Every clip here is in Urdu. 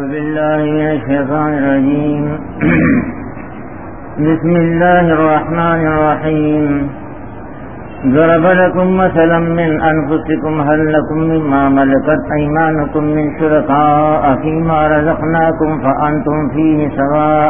بالله من الشيطان الرجيم بسم الله الرحمن الرحيم ضرب لكم مثلا من أنفسكم هل لكم مما ملكت أيمانكم من شركاء فيما رزقناكم فأنتم فيه سواء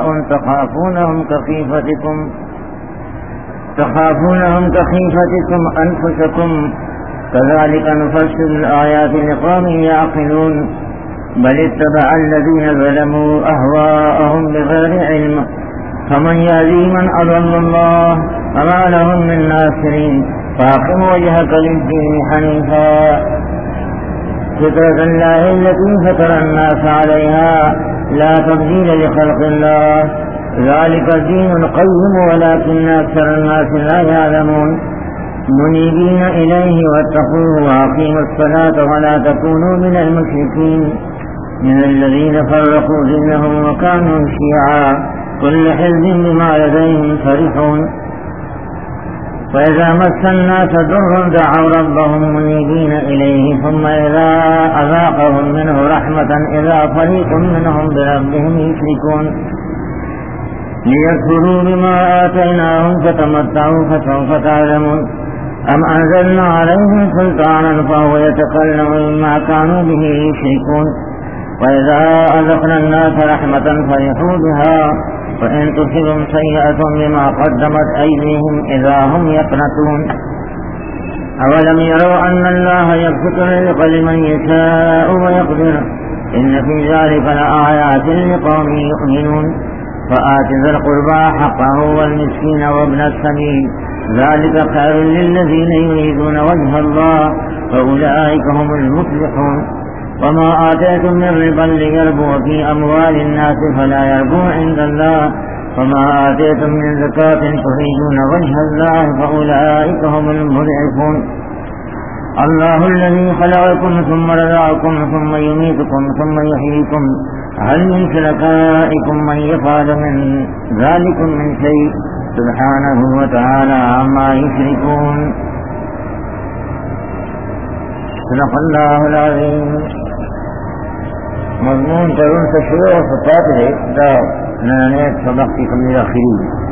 تخافونهم كخيفتكم أنفسكم كذلك نفصل الآيات لقوم يعقلون بل اتبع الذين ظلموا أهواءهم بغير علم فمن يهدي من أضل الله وما لهم من ناصرين فأقم وجهك للدين حنيفا فطرة الله التي فطر الناس عليها لا تبديل لخلق الله ذلك الدين القيم ولكن أكثر الناس لا يعلمون منيبين إليه واتقوه وأقيموا الصلاة ولا تكونوا من المشركين من الذين فرقوا دينهم وكانوا شيعا كل حزب بما لديهم فرحون فإذا مس الناس ضر دعوا ربهم منيبين إليه ثم إذا أذاقهم منه رحمة إذا فريق منهم بربهم يشركون ليكفروا بما آتيناهم فتمتعوا فسوف تعلمون أم أنزلنا عليهم سلطانا فهو يتكلم بما كانوا به يشركون وإذا أذقنا الناس رحمة فرحوا بها وإن تصبهم سيئة بما قدمت أيديهم إذا هم يقنطون أولم يروا أن الله يبسط الرزق لمن يشاء ويقدر إن في ذلك لآيات لقوم يؤمنون فآت ذا القربى حقه والمسكين وابن السبيل ذلك خير للذين يريدون وجه الله فأولئك هم المفلحون وما آتيتم من ربا ليربو في أموال الناس فلا يربو عند الله وما آتيتم من زكاة تريدون وجه الله فأولئك هم المضعفون الله الذي خلقكم ثم رزقكم ثم يميتكم ثم يحييكم هل من شركائكم من يفعل من ذلك من شيء سبحانه وتعالى عما يشركون صدق الله العظيم مضمون ترون تشریح و صفات ہے دا نانیت سبق کی کمی آخری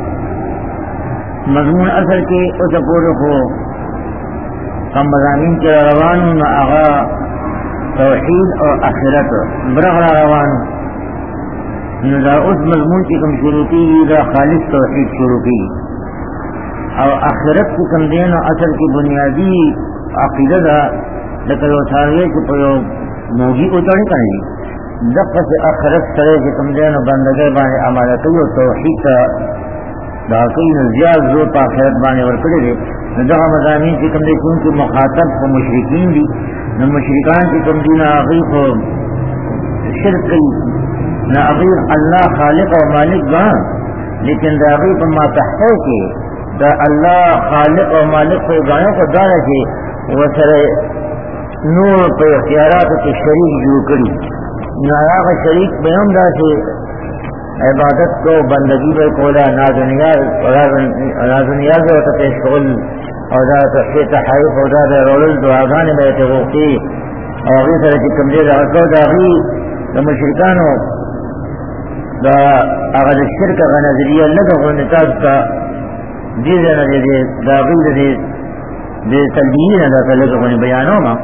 مضمون اصل کی اتپور کو کم مضامین کے روان میں آغا توحید اور آخرت برغلا روان دا اس مضمون کی کم شروع کی دا خالص توحید شروع کی اور آخرت کی کم دین و اصل کی بنیادی عقیدہ دا لیکن وہ ساروے کی پرو موگی کو چڑھے کریں دقت آخرت سرے کی کم دین و بندگے بانے عمالتی و توحید کا باقی زیاد زور پا آخرت بانے ورکڑے دے دقا مضامین کی کم دے چونکہ مخاطب کو مشرکین دی نہ مشرکان کی کم دین عقیق و شرک نہ عقیق اللہ خالق و مالک بان لیکن دا عقیق ما تحتے کے دا اللہ خالق و مالک کو گانے کو دانا کے وہ سرے نور پہ اختیارات کے شریک جو کری ناراغ شریک بیان دا سے عبادت کو بندگی بے کولا ناز و نیاز و تپیش قول اور دا تحقیق تحائف اور دا رول دعاغان بیت غوقی اور غیر طرح کی کمدیر آگو دا غیر دا مشرکانو دا اغد الشرک اغا نظریہ لگا غنتاز کا دیزا نظر دا غیر دے تلبیین دا تلقا غنی بیانوں ما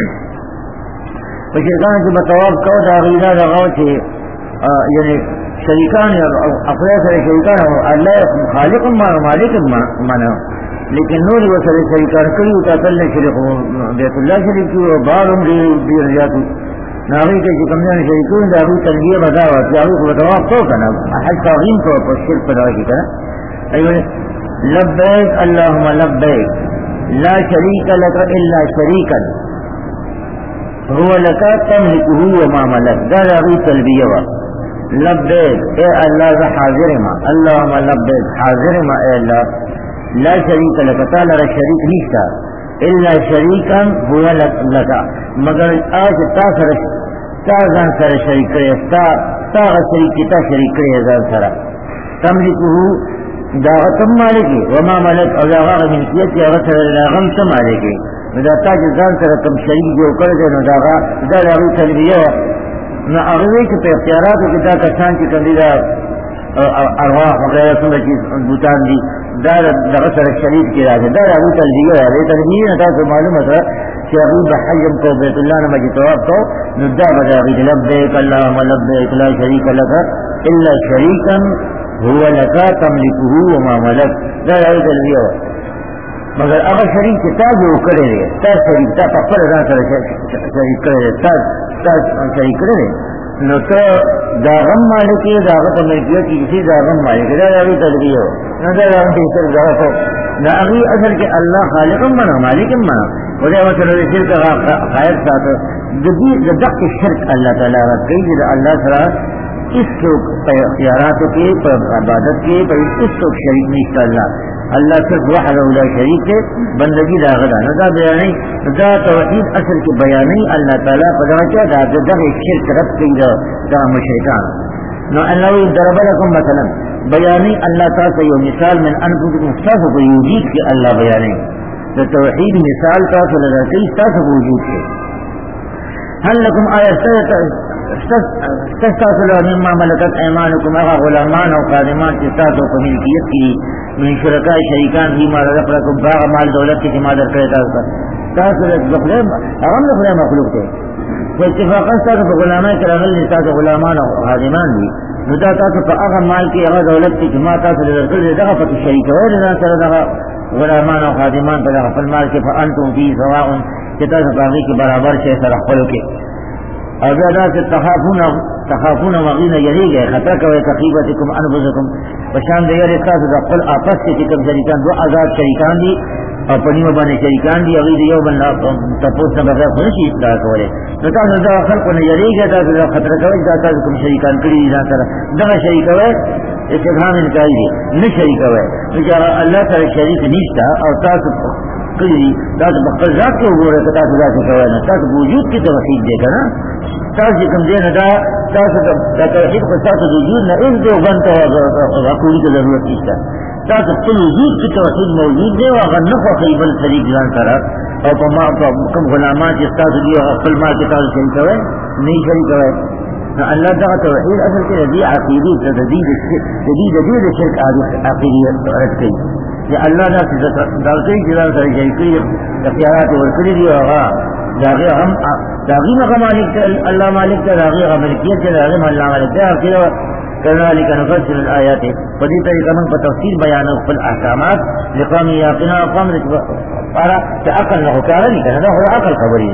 مشرکان کی بطواب کو دا غیرہ دا غو چھے یعنی شریکان اقلیہ سر شریکان اللہ خالق مالک مانا لیکن نوری وہ سر شریکان کئی اتاکل شریک بیت اللہ شریک کی و بارم دی رجاتو ناغی کے جکمدان شریکون دا غیر تلبیہ بتاوا تیاغی کو بطواب کو کنا حج تاغیم کو پر شرک پدا کی کنا لبیک اللہم لبیک لا شریک لک الا شریکا هو لك تملكه وما ملك قال ابي تلبيه لبيك اے اللہ ذا حاضر ما اللهم لبيك حاضر ما اے اللہ لا شريك لك تعالی شریک نہیں الا شریکا هو لك مگر آج تا زان سر شریک کرے تا شریک تا شریک کرے زان سر تملكه دا تم مالکی وما ملک او دا غاغ ملکیت یا غسر غم تم مالکی دا تاج زان سر کم شریک جو کردے نو دا غاغ تلبیہ نہ اغوی کے پہ اختیارات کی دا کسان کی کندیدہ ارواح وغیرہ سنگا چیز بوتان دی دار دغسر شریف کی راجے دار ابو تلجیہ ہے تلجیہ نتا تو معلوم ہے کہ ابو بحجم کو بیت اللہ نمجی طواف کو ندہ بدا غید لبیک اللہم لبیک لا شریک لکا الا شریکا هو لکا تملکہو وما ملک دار ابو تلجیہ مگر اگر شریک کے تاج وہ کرے رہے تا شریک تا پکر ازان سر شریک کرے رہے تا شریک کرے رہے نو تو داغم مالکی داغت ملکیت کی کسی داغم مالکی دا ابھی تدبیر ہو نو دا داغم تیسر داغت ہو نا اگی اصل کے اللہ خالقم بنا مالکم بنا وجہ وصل شرک خائر ساتھ دق شرک اللہ تعالیٰ رد کئی جدا اللہ سرا اس کے اختیارات کے عبادت کے اس کو شریک نہیں اللہ اللہ صرف وحدہ لا شریک ہے بندگی دا غدا ندا بیانی دا توحید اصل کے بیانی اللہ تعالیٰ پدا کیا دا شرک رب کی دا مشرکان نو اللہ ضرب لکم مثلا بیانی اللہ تعالیٰ سے یہ مثال من انفسکم ساس کو یوجید کے اللہ بیانی دا توحید مثال تاس لگاتی ساس کو وجود کے هل لکم آیت تستاصلوا مما ملکت ایمانکم اغا غلامان و قادمان تستاصلوا کو ملکیت کی من شرکاء شریکان بھی مال رفرکم باغ مال دولت کی مادر کرے تاصلت بخلیم اغم لخلیم مخلوق تے فاتفاقا تاصل غلامان کراغل تاصل غلامان و قادمان بھی ندا تاصل اغا مال کی اغا دولت کی جماع تاصل رسل دغا فت شریک ویلنا سر دغا غلامان و قادمان پر دغا فالمال کی فانتم فی سواء کتا سفاقی کی برابر شیخ رخلو کے اور زیادہ سے تخافون وغین یہی گئے خطر کوئے تقیبتکم انفسکم بشان دے یار اقتصاد دا قل آپس کے چکم شریکان دو آزاد شریکان دی اور پنیو بانے شریکان دی اغید یو بن تپوس نبغیر خونشی اطلاع کولے نتا نزا خلقوں نے یہی گئے تا دا خطر کوئے دا تازکم شریکان کری دی سر دغا شریک ہوئے استفہام انکاری دی نہ شریک ہوئے نجا اللہ تعالی شریک نیشتا اور تاز کری تاز بقل ذات کے عبور ہے تاز ذات کے کوئے تاز وجود کی توحید دے گا نا تاز جکم دینا دا تاز توحید کو تاز وجود نہ اس دے بنتا وقولی کی ضرورت کیستا تاز کل وجود کی توحید موجود دے واغر نفع خیبل شریک جان سارا اور کم غلامان جس تاز دیو اقل ماں کے تاز شریک ہوئے نہیں شریک ہوئے اللہ دا توحید اصل کے رضی عقیدی جدید شرک عقیدی رد کئی کہ اللہ دا دلتی جلال سر شریکی اختیارات ورکلی دی آغا داغی مقا مالک اللہ مالک تا داغی ملکیت تا داغی اللہ مالک تا اخیرہ كذلك نفصل الآيات فدي طريقة من تفصيل بيان الأحكامات لقوم يقينا وقوم para عقل له كارني كان هو عقل خبري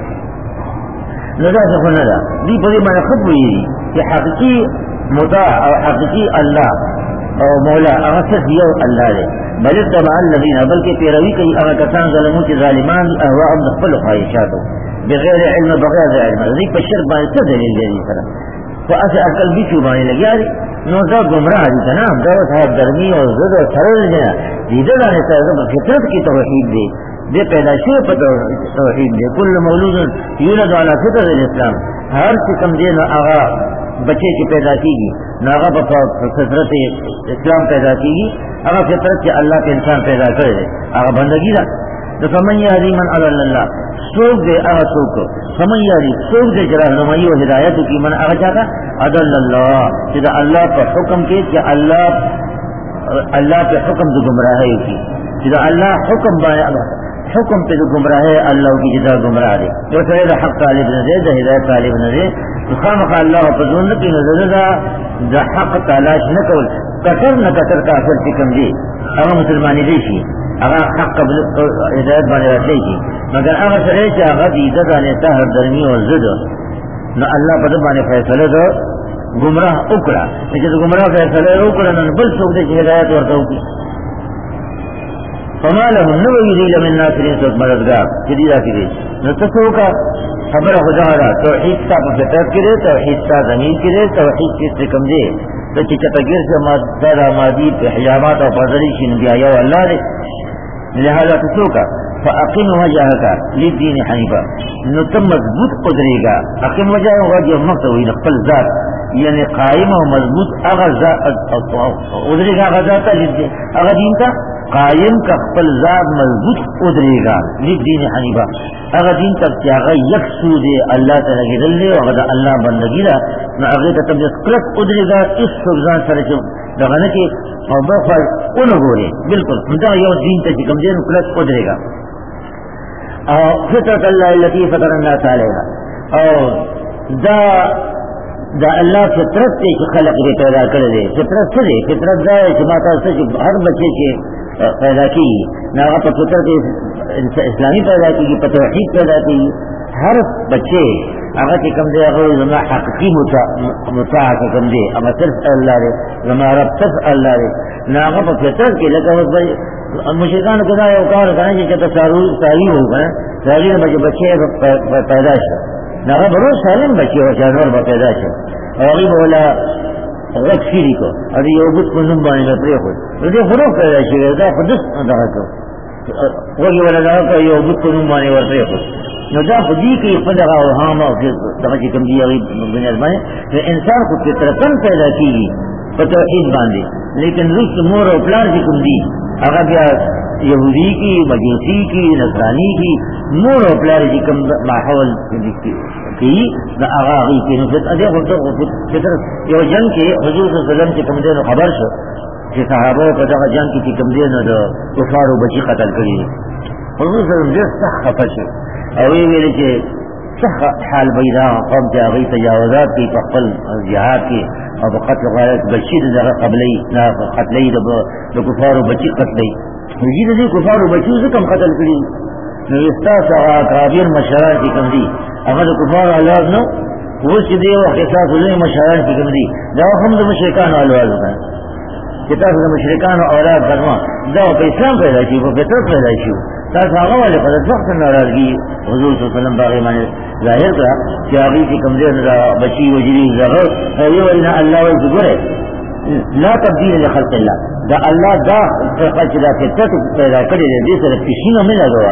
لذا سخن هذا دي بدي ما يخبري في حقيقي مطاع او حقيقي الله او مولا اغسد يو الله له بل اتبع الذين بلکہ پیروی کئی اگر کسان ظلمون کی ظالمان اهواءهم نخبل خواہشاتو بغیر علم بغیر علم ذیک پر شرک باعث دلیل دے طرح تو ایسے عقل بھی چوبانے لگی آری نوزا گمراہ دی تنام دو صاحب درمی اور زد و سرل دینا دیدہ لانے سارے فطرت کی توحید دے دے پیداشی پر توحید دے کل مولود یولد علی فطر الاسلام ہر سکم دے نہ آغا بچے کی پیدا کی گی نہ آغا فطرت اسلام پیدا کی گی آغا فطرت کے اللہ کے انسان پیدا کرے دے آغا بندگی دا تو فمن یہدی من علی اللہ سوک دے آغا سوک فمن یہدی سوک دے جرہ نمائی و ہدایت کی من آغا چاہتا عدل اللہ جدا اللہ پر حکم کے کہ اللہ کے حکم دو گمراہ ہے کی جدا اللہ حکم بایا حکم پہ دو گمراہ ہے اللہ کی جدا گمراہ دے تو سرے دا حق طالب نظر دا ہدایت طالب نظر تو خامخ اللہ پر دون کی نظر دا حق تالاش نکول کتر نہ کتر کافر چکم دی اگر مسلمانی دیشی اگر حق ہدایت بانے رکھے گی مگر اگر سرے چا اگر دیدہ دانے سہر درمی اور زد نہ اللہ پر بانے فیصلہ دو گمراہ اکڑا لیکن گمراہ فیصلہ اکڑا نہ بل سوک دے چی ہدایت ورکو کی فما لهم نوی لیل من ناصرین سوک مددگار جدیدہ کی دی نتسوکا خبر خدا را توحید تا فطرت کرے توحید تا زمین کرے توحید کس سے کم دے تو چی چپگر سے دادا مادی پہ حجامات اور فضلی شن دیا یو اللہ دے لہذا تسوکا فاقم وجهك للدين حنيفا نتم مضبوط قدرے گا اقم وجہ ہوگا جو مقتوی نقل ذات یعنی قائم و مضبوط اگر ذات قدرے گا غذاتا اگر دین کا قائم کا خپل ذات مضبوط ادرے گا دین حنیفہ اگر دین تک کیا یک سود اللہ تعالی کی دل اور اگر اللہ بندگی دا نہ اگر تب کلک ادرے گا اس سبزان سر جو دغنه کې او بخل اونغوري بالکل دا یو دین ته کوم دین کلک ادرے گا او فطرت الله التي فطر الناس عليها او دا اللہ فطرت سے خلق دے پیدا کر دے فطرت سے فطرت دا ہے کہ ماتا سے ہر بچے کے پیدا کی نہ فطرت اسلامی پیدا کی توحید پیدا کی ہر بچے اگر کہ کم دے اگر زما حقیقی متاع کا کم دے اما صرف اللہ دے زما رب صرف اللہ دے نہ اگر فطرت کے لگا مشرکان کو دا یو کار کرنے کہ تساری ہوگا ساری بچے پیدا شو نہ بروز سالم بچے ہو جانور پیدا شو اور بولا غلط فیری کو ابھی یہ بت کو نم بانے میں پرے ہوئی یہ فروغ پیدا شو دا خودس دغه کو وہی والا دا یہ بت کو نم بانے ور پرے ہوئی نو دا خودی کی خدغه او هام او دغه چې کوم دی بنیاد باندې کہ انسان کو فطرتن پیدا کیږي په توحید باندې لیکن رس مور او پلار کی کوم دی هغه بیا یہودی کی مجوسی کی نصرانی کی مور او پلار کی کوم ماحول کی دا اغاغی کی نفت ادھے فطرت یو جنگ کے حضور صلی اللہ علیہ وسلم کی کم دین خبر شو کہ صحابہ کو دا جنگ کی کم دین دا کفار و بچی قتل کری حضور صلی اللہ علیہ وسلم دیر صح خفر شو اوی میرے کہ صح حال بیدا قوم کے اغی تجاوزات کی فقل جہاد کی اور قتل غیرت بچی دا قبلی نا قتلی دا کفار و بچی قتلی مجید دی کفار و بچی سے کم قتل کری نوستا سا کابیر مشران کی کم دی اگر کفار اولاد نو وہ سیدھے وقت احساس ہوئے مشران کی کم دی دا ہم دا مشرکان اولاد ہوتا ہے کتاب دا مشرکان اولاد فرما دا پہ اسلام پیدا کی وہ فطرت پیدا کی تاکہ آغا والے قدر وقت ناراضگی حضور صلی اللہ علیہ وسلم باقی مانے ظاہر کا کہ آگی کی کم دیر دا بچی وجری زغر یہ ولینا اللہ ویسے گرے لا تبدیل لخلق اللہ دا اللہ دا خلق دا فطرت پیدا کرے دے سر پیشینہ میں لگوا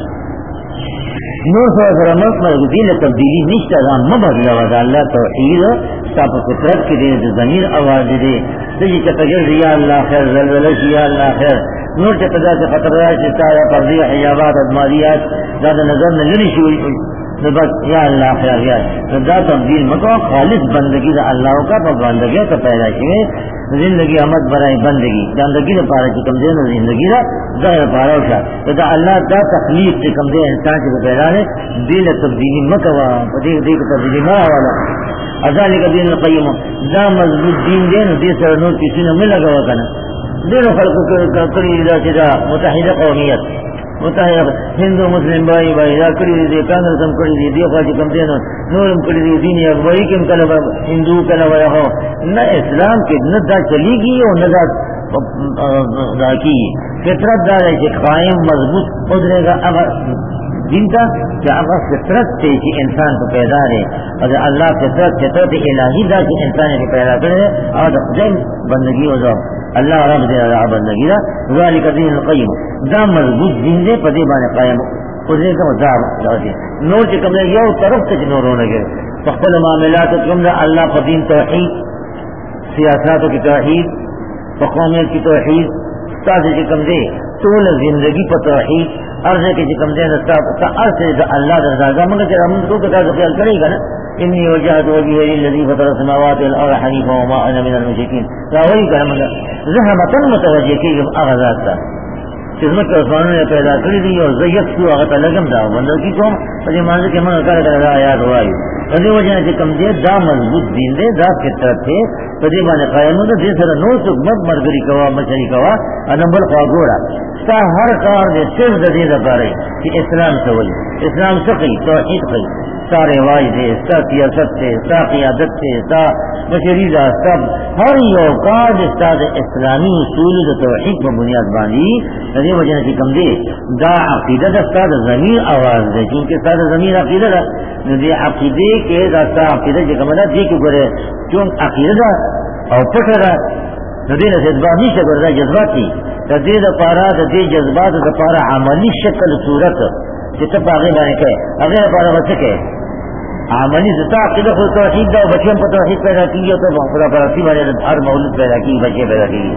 نور صلی اللہ علیہ وسلم دین تبدیلی نشتا دا مبادلہ ودا اللہ توحید تاپ فطرت کی دے ضمیر آواز دے سجی چتگر یا اللہ خیر زلزلش یا اللہ خیر نور چتگا سے خطر رہا چتا یا پردی حجابات ادمالیات زیادہ نظر نظری شوئی بس یا اللہ خیر یا دا تبدیل مکو خالص بندگی دا اللہ کا پا بندگی کا پیدا شوئے زندگی احمد برائے بندگی زندگی دا پارا چکم دے زندگی دا ظاہر پارا اٹھا دا اللہ دا تخلیق چکم دے انسان کے پیدا ہے دل تبدیلی مکوا دیکھ دیکھ تبدیلی ما والا ذالک دین القیم دا مضبوط دین دے دے سر نور کسی نے مل لگا کنا دونوں خلقوں کری دا چیزا متحدہ قومیت متحدہ ہندو مسلم بائی بائی دا کری دے کانگریس ہم کری دے دیکھا چکم دے نورم کری دے دینی اکبری کم کلب ہندو کلب یہو نہ اسلام کے نہ دا چلی گی اور نہ دا کی فطرت دا ہے کہ قائم مضبوط ادرے گا اگر دین کا کہ اگر فطرت سے کہ انسان کو پیدا ہے اگر اللہ فطرت الہی دا کہ انسان کو پیدا کرے اور خدای بندگی ہو جاؤ اللہ رب دے بندگی دا ذالک دین القیم دا مضبوط دین دے پدی بانے قائم ادرے کا دا نور کے کمرے یو طرف سے نور ہونے گئے فخل معاملات کم دا اللہ قدیم توحید سیاستوں کی توحید قومیت کی توحید تازے کے کم دے طول زندگی پر توحید عرض کے کم دے عرض سے اللہ رضا مگر ہم کو خیال کرے گا نا انی وجہت وجہی للذی فطر السماوات والارض حنیفا وما انا من المشرکین وہی کہ مگر زحمتاً متوجہ کی اغذات کا خدمت عثمانوں نے پیدا کری دی اور زیت کو اغتا لگم دا بندگی کو پھر مانزے کے من کر کر آیات ہوائی اسی وجہ سے کم دے دا مضبوط دین دے دا فطرت تھے پدی بانے قائم ہوتا دے سر نو سک مت مرگری کوا مچری کوا انبل خواہ گوڑا تا ہر کار دے صرف دے دا پارے کہ اسلام سوئی اسلام سقی توحید قی سارے واج دے سا سیاست سے سا قیادت سے سا مشریدہ سب ہر یو کار استاد اسلامی اصول دا توحید پر بنیاد باندھی اسی وجہ سے کم دے دا عقیدہ دا استاد ضمیر آواز دے چونکہ استاد ضمیر عقیدہ دا دے عقیدے کے دا عقیدہ جو کمانا دے کے گرے چون عقیدہ دا اور پکر دا دے نہ جذبات نہیں شکر دا جذبات تھی دے دا پارا دے جذبات دا پارا عملی شکل صورت جتنا پاگے بانے کہے اگر پارا بچے کہے عملی ستا عقیدہ خود توحید دا بچوں پر توحید پیدا کی تو خدا پرستی والے ہر مولود پیدا کی بچے پیدا کی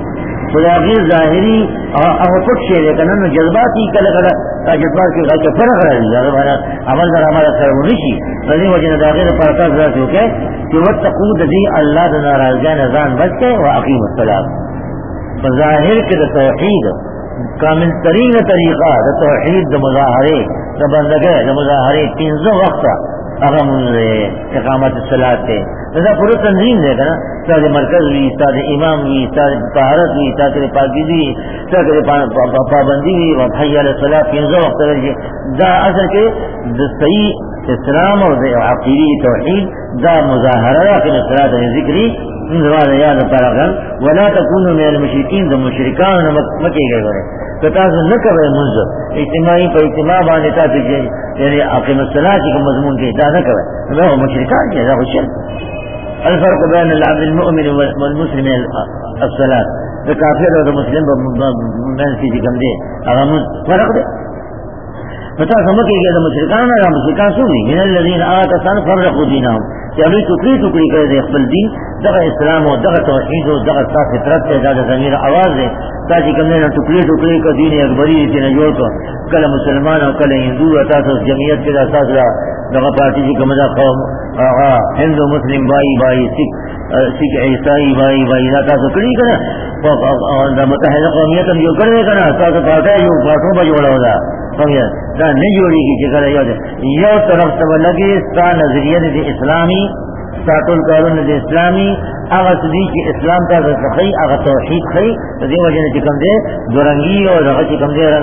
خدا غیر ظاہری او پٹ شی دے کنه نو جذباتی کله کله جذبات کې غلط فرق راځي هغه عمل در عمل سره ونشي دې وجه نه دا غیر پرتا ذات وکي چې وتقو دې الله د ناراضګۍ نه ځان بچي او اقیم الصلاه بظاهر کې د توحید کامل ترین طریقہ د توحید د مظاہرے د بندگی د مظاہرے 3 وقت اغم اقامت الصلاۃ تے دا پورا تنظیم دے نا استاد مرکز وی استاد امام وی استاد طہارت وی استاد پاکیزی استاد پابندی وی و حی علی الصلاۃ 3 وقت لري دا اصل کې د صحیح اسلام اور د عقیدی توحید دا مظاہرہ کې صلاۃ ذکری انزوال یاد پاراغان ولا تکونوا من المشرکین د مشرکان مکی گئے ورے کتاز نہ کرے منذ اجتماعی پر اجتماع باندې تاسو چې یعنی اقیم الصلاۃ کی مضمون کې دا نہ کرے وہ مشرکان کې دا خوش الفرق بین العبد المؤمن والمسلم الصلاۃ د کافر اور مسلم میں کی کم دے اغم فرق دے پتہ سمجھ کے کہ مشرکان اور مشرکان سو من الذين آتوا فرقوا دينهم کہ ابھی ٹکڑی کر دے خپل دین دغه اسلام او دغه توحید او دغه صاف فطرت ته دا ضمیر आवाज ہے تاکہ کم نے ٹکڑی کا دین اکبری سے نہ جوڑ تو کل مسلمان او کل ہندو تاسو جمعیت کے اساس دغه پارٹی کی کمزا قوم ہندو مسلم بھائی سکھ عیسائی بھائی دا تاسو کڑی کرا اور دا متحدہ قومیت جو کرے کرا تاسو پارٹی جو پارٹوں پر جوڑا ہوگا دا نہیں جوڑی کی چکر یو طرف سے لگی ستا نظریہ دے اسلامی ساتل قانون دے اسلامی اغا صدی کی اسلام کا خی اغا توحید خی دے وجہ نے چکم دے دورنگی اور اغا چکم دے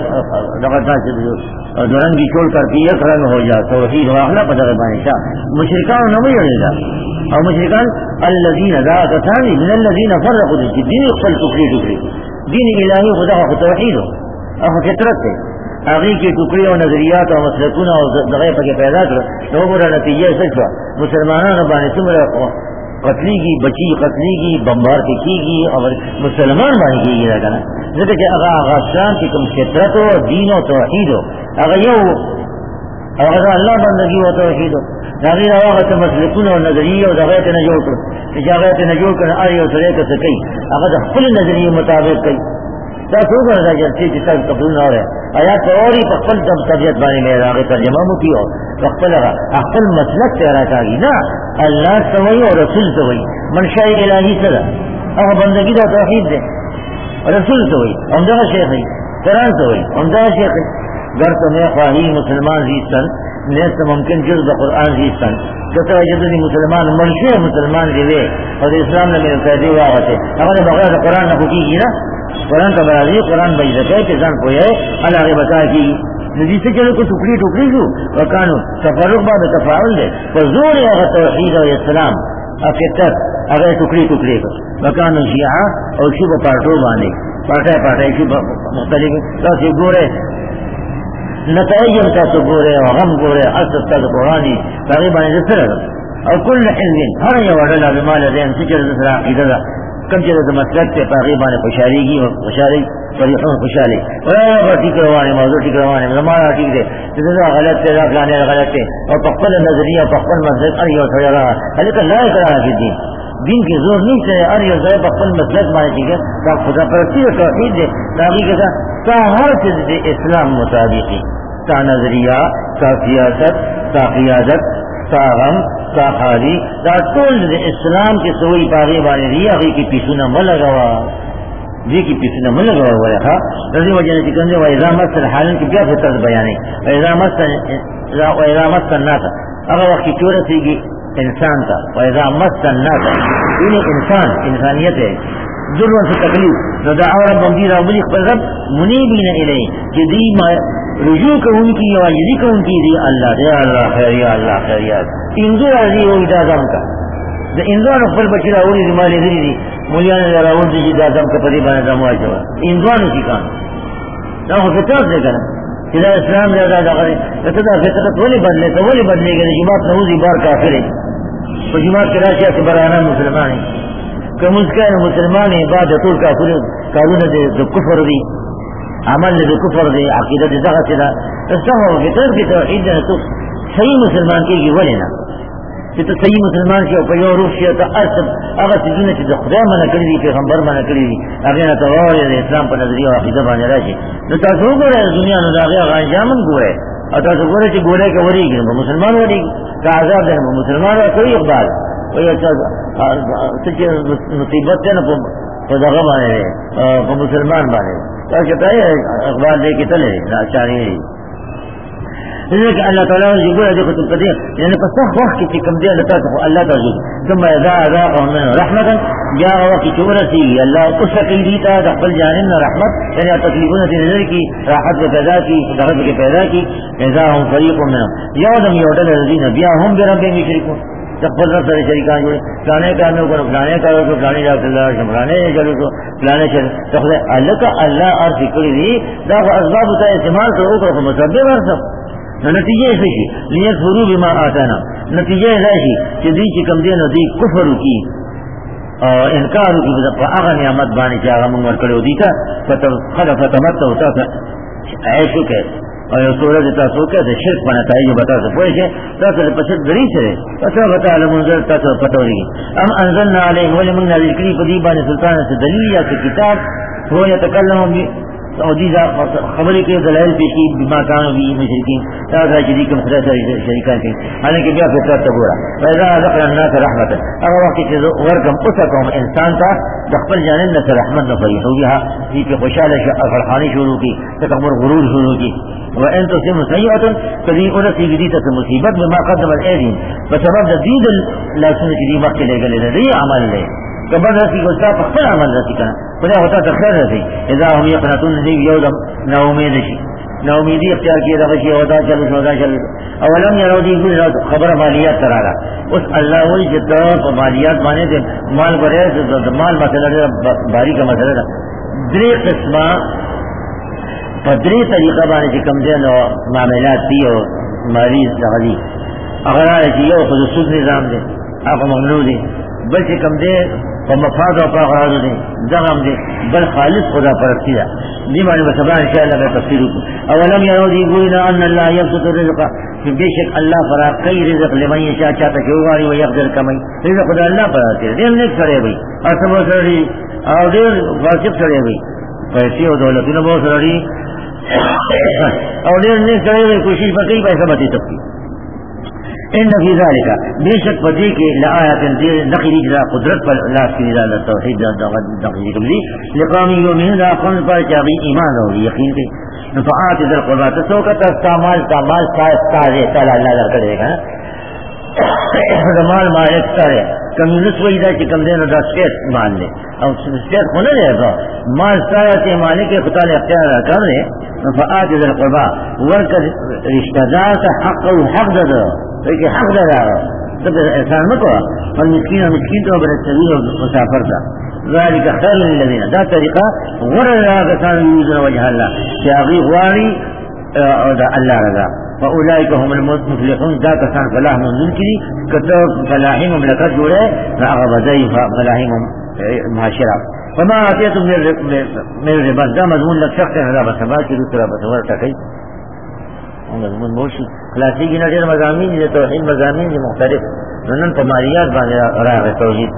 دورنگی چھوڑ کر کے یک رنگ ہو جا توحید واخلا پدر بانشا مشرکان نہ ہوئے گا اور مشرکان الذین ذات ثانی من الذین فرقوا دین خپل ٹکڑی دین الہی خدا کو توحید او فطرت ہے آگے کی ٹکڑی اور نظریات اور مسلکون اور دغه پکې پیدا کړ نو ګوره نتیجه څه شو مسلمانانو باندې څومره قتلی کی بچی قتلی کی بمبار کی اور مسلمان باندې کیږي دا کنه ځکه چې هغه شان چې کوم فطرت او دین او توحید هغه یو هغه الله بندگی او توحید هغه هغه مسلکون او نظریه او دغه ته نه جوړ کړ چې هغه ته نه جوړ کړ اړ یو سره څه کوي هغه د خپل نظریه مطابق کوي دا څنګه راځي چې تاسو قبول نه اورئ آیات اوری په خپل طبیعت باندې مې راغی ترجمه مو کیو خپل مسلک ته راځي نه الله سوي او رسول سوي منشأ الهی سره هغه بندگی دا توحید ده رسول سوي همدا شیخ دی قرآن سوي همدا شیخ گر تو میں خواہی مسلمان زیستن نیست ممکن جز بقرآن زیستن کتا جدنی مسلمان منشأ مسلمان دیوے اور اسلام نے میرے قیدی واغتے اگر بغیر قرآن نہ کی گی نا قرآن کا برازی قرآن بھائی رکھے کہ جان پوئے اللہ کے بتا کی نجی سے چلو کو ٹکڑی جو وکانو تفرق بعد تفاعل دے فزور اگر توحید و اسلام فطرت اگر ٹکڑی کو وکانو شیعہ اور شیب پارٹو بانے پارٹے شیب مختلف تاسی گورے نتائج تاسو گورے اور غم گورے اصل تاسو قرآنی تقریباً جسر اور کل حزب ہر یہ وڈلا بمال دین سچر دسرا عقیدہ کم چیز مسلک سے تقریباً خوشحالی کی خوشحالی فرحون خوشحالی ٹھیک روانے موضوع ٹھیک روانے ہمارا ٹھیک ہے جیسے غلط سے جانے غلط ہے اور پخپل نظریہ پخپل مسلک ارے اور تھوڑا رہا لیکن نہ کرا کہ دین کی زور نہیں سے ارے اور ذرا پخپل مسلک مانے ٹھیک ہے تو خدا پرستی اور توحید دے تاکہ کے ساتھ تا ہر چیز اسلام مطابقی تا نظریہ تا سیاست تا قیادت تا غم تا خالی دا طول اسلام کے سوئی پاغی بانے دیا غی کی پیسونا ملگوا جی کی پیسونا ملگوا ہوا ہے رضی وجہ نے چکن دے وَإِذَا مَسَّ الْحَالٍ کی کیا فتر بیانے وَإِذَا مَسَّ النَّاسَ اگر وقت کی چورسی گی انسان کا وَإِذَا مَسَّ النَّاسَ انہیں انسان انسانیت ہے ضرور سے تکلیف ندعو ربهم دی رابلی رب منیبین الی کہ دی رجوع کو ان کی واجدی کو ان کی دی اللہ یا اللہ خیر یا اللہ خیر یا انظر ازی و ادازم کا دا انظر اخبر بچی راولی دی مالی دی دی مولیان راول دی ادازم کا پری بانا دموائی جوا انظر اسی کام نا خو فطرت دے کرنا کہ دا اسلام دے دا غری دا فطرت ولی بدلے تو ولی بدلے گا جماعت نوزی بار کافر ہے تو جماعت کے راشیہ سے برانا مسلمان ہے کہ مسکین مسلمان عبادت کا قانون دے کفر دی عمل دے کفر دی عقیدت دے دغه دا استغفر فطر کی توحید دے تو صحیح مسلمان کی ولی نا کہ تو صحیح مسلمان کی او یو روح شی تو هغه څه چې د خدای منع کړی دي پیغمبر منع کړی دي هغه نه تواوري د اسلام په نظریه او عقیده باندې راشي نو تاسو وګورئ دنیا نو دا هغه انجامن ګورئ او تاسو ګورئ چې ګورئ کوریږي نو مسلمان وریږي که عذاب ده مسلمان کوي اقبال وایي چې مصیبت نه په دغه باندې په مسلمان باندې تاسو ته اقبال دې کې تللی ناچاري ذلك الله تعالى يقول هذه كتب قدير يعني فصح وقت في كم دين لتاتف الله تعالى ثم إذا أذاقهم منه رحمة جاء وقت تورثي الله أسكي ديتا دخل جانبنا رحمة يعني تكليفون في ذلك راحت وكذاكي درجة كذاكي إذا هم فريق منهم يعظم يعدل الذين بياهم بربهم يشركون تقبل رب سارے شریکان جوڑے فلانے کاموں کو فلانے کاروں کو فلانے جا اللہ فلانے چلو کو فلانے چلو تقبل اللہ کا اللہ اور ذکر دی دا اسباب ہوتا ہے استعمال کرو کو مسبب اور سب نتیجہ ایسے ہی لیکفروا بما آتانا نتیجہ ایسے کہ دی کہ کم دین دی کفر کی اور انکار کی هغه نعمت باندې چې هغه موږ ورکړو دي ته فتمتعوا تاسو عيشو کې او یو سورہ تاسو کې د شرک باندې تایید بتا څه پوه شئ تاسو په څه دری سره تاسو بتا علمون تاسو پټوري ام انزلنا علیهم ولمن نازل کړي په دې باندې سلطان څه دلیل یا کتاب هو يتكلم او دې خبرې کې دلایل پیش کی بما كانوا به مشرکین تاسو چې دې کوم خدای سره شریکان دي حالانکه بیا فطرت ته ګوره پیدا ذکر الناس رحمت هغه وخت چې ورکم اوسکم انسان ته د خپل جانب نه رحمت نه فرحو بها دې په خوشاله فرحاني شروع کی تکبر غرور شروع کی وان تصيب سيئه فدي اورثي جديده مصیبت بما قدم الايدي بسبب دید لا سنت دې مخکې لګلې دې عمل له کبر رسی کو صاحب خپل عمل رسی کنه خدا ہوتا تو خیر رسی اذا هم يقنطون ذي يوم نا امید شي نا امیدی اختیار کیے رہا شي ہوتا چلو اولم يروا دي خبر مالیات ترالا اس اللہ وہی جتا مالیات مانے دے مال برے مال مسئلہ باری کا مسئلہ درې قسمه پدری طریقہ باندې چې کوم دي نو معاملات دي او مالی دغلي اگر چې یو خود سود نظام دي هغه ممنوع دي بل چې کوم دي په مفاد او په غرض دي دغه دي بل خالص خدا پرستی ده دې باندې به سبا ان شاء الله به تفصیل وکړو اولم يروا دي ګوینا ان الله يبسط الرزق چې بشک الله فراقي رزق لمن يشاء چاته کوي او يقدر کمي رزق خدا الله پراته دې نه کړی وي اسمو سره او دې واجب سره وي پیسې او دولتونه مو سره او دې نه کړی وي کوشش وکړي پیسې به تکي ان فی ذلک بیشک پدی کے لآیات نقلی جدا قدرت پر لاس کی نظام توحید نقلی کملی لقوم یومین دا قوم پر چاہی ایمان ہو یقین کے نفعات ذل قربات سوکت استعمال تعمال سائے تعالی اللہ در کرے گا مال مالک سارے کمیونسٹ وہی دا چکم دین دا سٹیٹ مان لے اور سٹیٹ ہونے لے گا مال سایہ سے مالک خدا نے اختیار کر لے نفعات ذل قربا ورک رشتہ دار کا حق و حق دے لیکن حق دے رہا تب احسان مت ہوا اور مسکین تو بڑے طویل اور مسافر تھا ذالک خیر للذین دا طریقہ غرر کسان یوزن وجہ اللہ شاغی غواری اور دا اللہ رضا فاولئک هم المفلحون دا کسان فلاح منزل کی کتب فلاحی مملکت جوڑے راغب ضعیف فلاحی معاشرہ فما آتیتم من ربا دا مضمون لگ سکتے ہیں ربا سبا کی دوسرا بسور تکی مضمون موشی خلاصی کی نظر مضامین جو توحید مضامین جو مختلف ننن پماریات باندې راغ توحید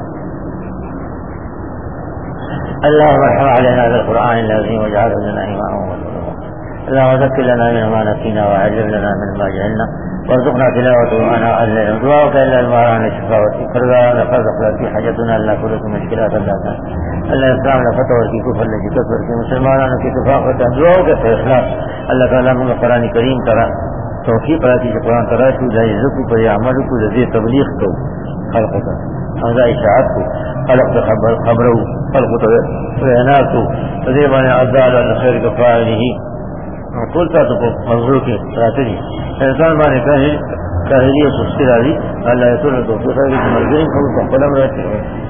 اللهم ارحم علينا هذا القرآن العظيم واجعله لنا إماما ونورا اللهم ذكر لنا منه ما نسينا وعلم لنا منه ما جهلنا وارزقنا تلاوته آناء الليل دعاؤك إلا المعان شفاوة فرزقنا فرزق في حاجتنا لا كل مشكلات الله اللہ اسلام نے فتح کی کفر نے کفر کی مسلمانوں کی اتفاق دعاؤں کے اخلاص اللہ تعالیٰ نے قرآن کریم کرا توفیق عطا کی قرآن کرا تو جائے ذکر پر عمل کو ذی تبلیغ کو خلق کا ہمارا اشاعت کو خلق خبرو خلق تو اعناق کو تذیبان عدال الخیر کا فاعله قلتا تو منظور کے راتری انسان مانے کاہلی و سستی راضی اللہ تعالیٰ تو خیر کی مرگرین کو قلم رہتے ہیں